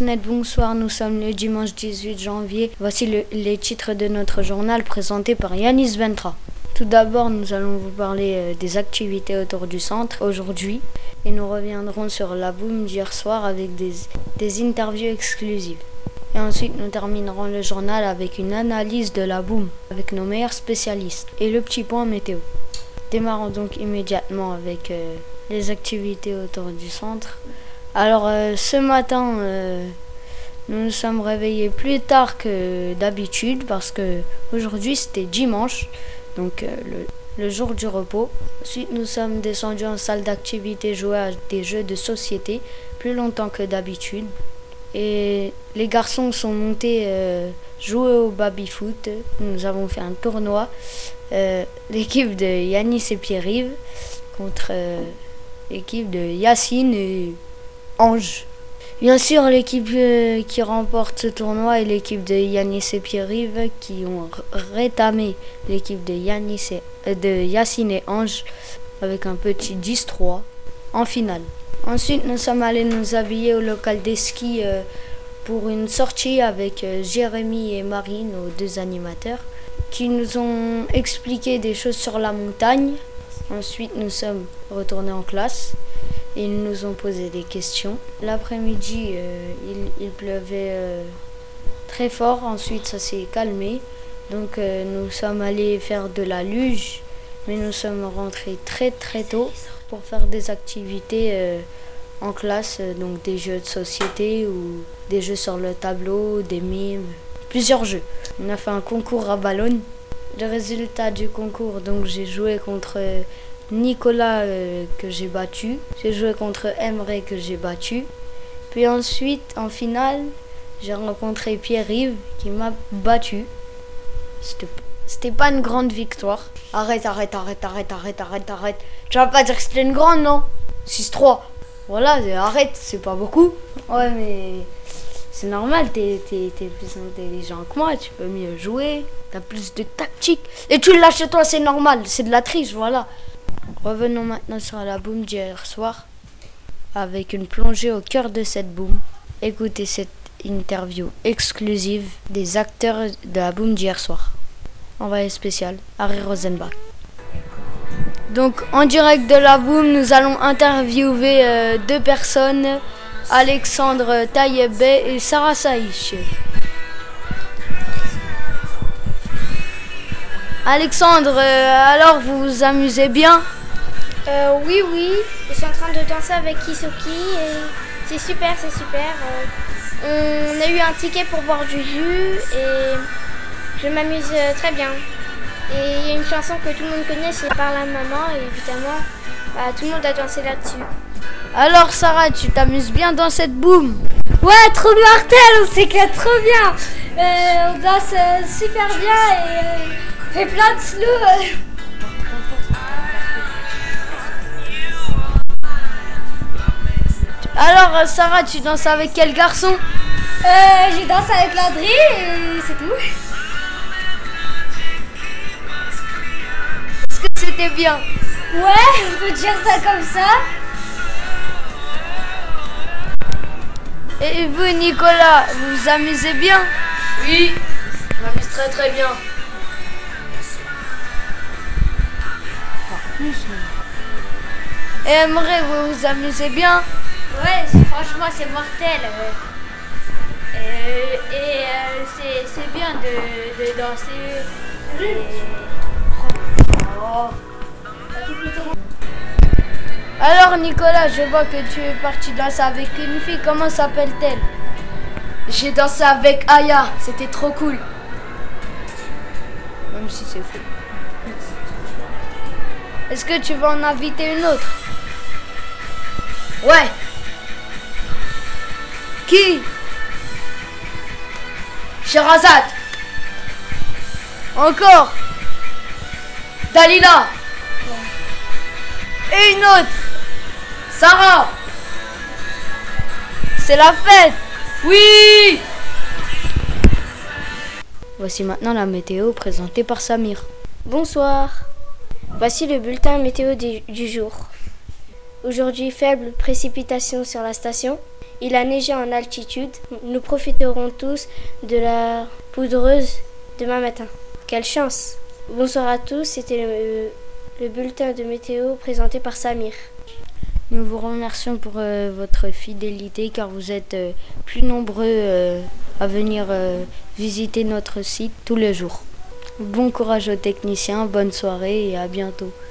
Internet, bonsoir, nous sommes le dimanche 18 janvier. Voici les titres de notre journal présenté par Yanis Bentra. Tout d'abord, nous allons vous parler des activités autour du centre aujourd'hui et nous reviendrons sur la boum d'hier soir avec des interviews exclusives. Et ensuite, nous terminerons le journal avec une analyse de la boum avec nos meilleurs spécialistes et le petit point météo. Démarrons donc immédiatement avec les activités autour du centre. Alors ce matin, nous nous sommes réveillés plus tard que d'habitude parce que aujourd'hui c'était dimanche, donc le jour du repos. Ensuite nous sommes descendus en salle d'activité jouer à des jeux de société plus longtemps que d'habitude. Et les garçons sont montés jouer au baby-foot. Nous avons fait un tournoi. L'équipe de Yanis et Pierre-Yves contre l'équipe de Yacine et Ange. Bien sûr, l'équipe qui remporte ce tournoi est l'équipe de Yanis et Pierre-Yves qui ont rétamé l'équipe de Yacine et Ange avec un petit 10-3 en finale. Ensuite, nous sommes allés nous habiller au local des skis pour une sortie avec Jérémy et Marie, nos deux animateurs, qui nous ont expliqué des choses sur la montagne. Ensuite, nous sommes retournés en classe et ils nous ont posé des questions. L'après-midi, il pleuvait très fort. Ensuite, ça s'est calmé. Donc, nous sommes allés faire de la luge, mais nous sommes rentrés très très tôt pour faire des activités en classe, donc des jeux de société ou des jeux sur le tableau, des mimes, plusieurs jeux. On a fait un concours à ballon. Le résultat du concours, donc j'ai joué contre Nicolas que j'ai battu. J'ai joué contre Emre que j'ai battu. Puis ensuite, en finale, j'ai rencontré Pierre-Yves qui m'a battu. C'était pas une grande victoire. Arrête. Tu vas pas dire que c'était une grande, non? 6-3. Voilà, arrête, c'est pas beaucoup. Ouais, mais c'est normal, t'es plus intelligent que moi, tu peux mieux jouer, t'as plus de tactique. Et tu le lâches chez toi, c'est normal, c'est de la triche, voilà. Revenons maintenant sur la boum d'hier soir, avec une plongée au cœur de cette boum. Écoutez cette interview exclusive des acteurs de la boum d'hier soir. Envoyé spécial, Harry Rosenbach. Donc en direct de la boum, nous allons interviewer deux personnes, Alexandre Tayeb et Sarah Saïch. Alexandre, alors vous vous amusez bien? Oui, je suis en train de danser avec Kisoki et c'est super. On a eu un ticket pour boire du jus et je m'amuse très bien. Et il y a une chanson que tout le monde connaît, c'est Par la maman, et évidemment, tout le monde a dansé là-dessus. Alors Sarah, tu t'amuses bien dans cette boum? Ouais, trop mortel, on s'éclate trop bien. On danse super bien et on fait plein de slow. Alors Sarah, tu danses avec quel garçon? J'ai dansé avec Landry et c'est tout. Est-ce que c'était bien? Ouais, on peut dire ça comme ça. Et vous Nicolas, vous vous amusez bien? Oui, je m'amuse très bien. Et Emre, vous vous amusez bien? Ouais, franchement c'est mortel. C'est bien de danser. Alors Nicolas, je vois que tu es parti danser avec une fille, comment s'appelle-t-elle? J'ai dansé avec Aya, c'était trop cool. Même si c'est faux. Est-ce que tu vas en inviter une autre? Ouais. Qui? Sherazade. Encore? Dalila. Et une autre? Sarah. C'est la fête. Oui. Voici maintenant la météo présentée par Samir. Bonsoir. Voici le bulletin météo du jour. Aujourd'hui, faible précipitation sur la station. Il a neigé en altitude. Nous profiterons tous de la poudreuse demain matin. Quelle chance! Bonsoir à tous, c'était le bulletin de météo présenté par Samir. Nous vous remercions pour votre fidélité car vous êtes plus nombreux à venir visiter notre site tous les jours. Bon courage aux techniciens, bonne soirée et à bientôt.